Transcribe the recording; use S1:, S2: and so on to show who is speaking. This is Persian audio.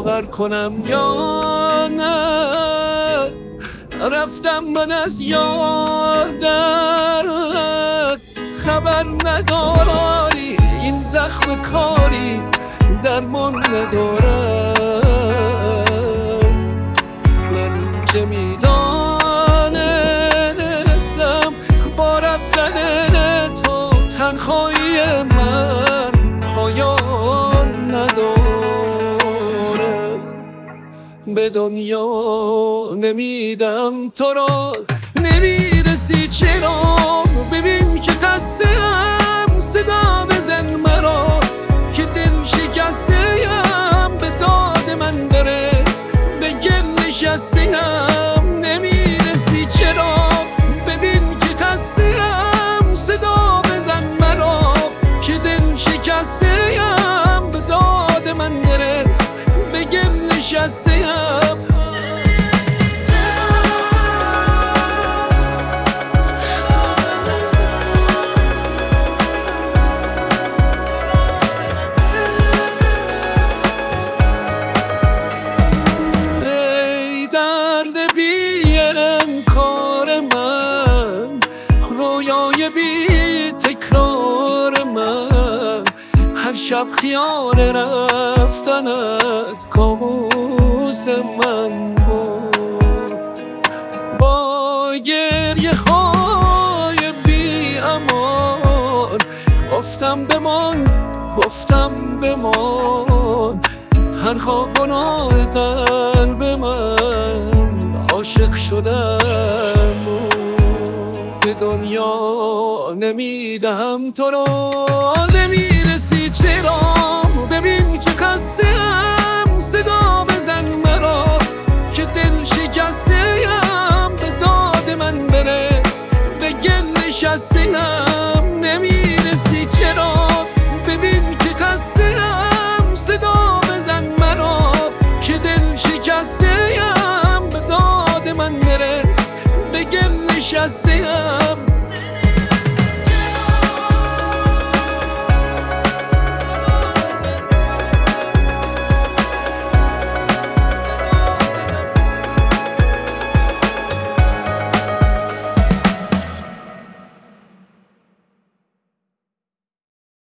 S1: باور کنم یا نه. رفتم من از یادت، خبر نداری این زخم کاری درمان ندارد. من چه میدانستم با رفتن تو تنهایی من پایان نداره. به دنیا نمیدم تو را، نمیرسی چرا؟ ببین که خسته‌ام، صدا بزن مرا که دل شکسته‌ام. به داد من برس، به گل نشسته‌ام. نمیرسی چرا؟ ببین که خسته‌ام، صدا بزن مرا که دل شکسته‌ام. به داد من برس، به گل نشسته‌ام. کار من، رویای بی تکرار من، هر شب خیال رفتنت کابوس من بود. با گریه های بی امان گفتم بمان، گفتم بمان. تنها گناه قلب من عاشق شدم. به دنیا نمیدم تو رو، نمیرسی چرا؟ ببین که خسته‌ام، صدا بزن مرا که دل شکسته‌ام. به داد من برس، به گل نشسته‌ام. نمیرسی چرا؟ ببین که خسته‌ام، صدا بزن مرا که دل شکسته‌ام. من برس، به گل نشسته‌ام.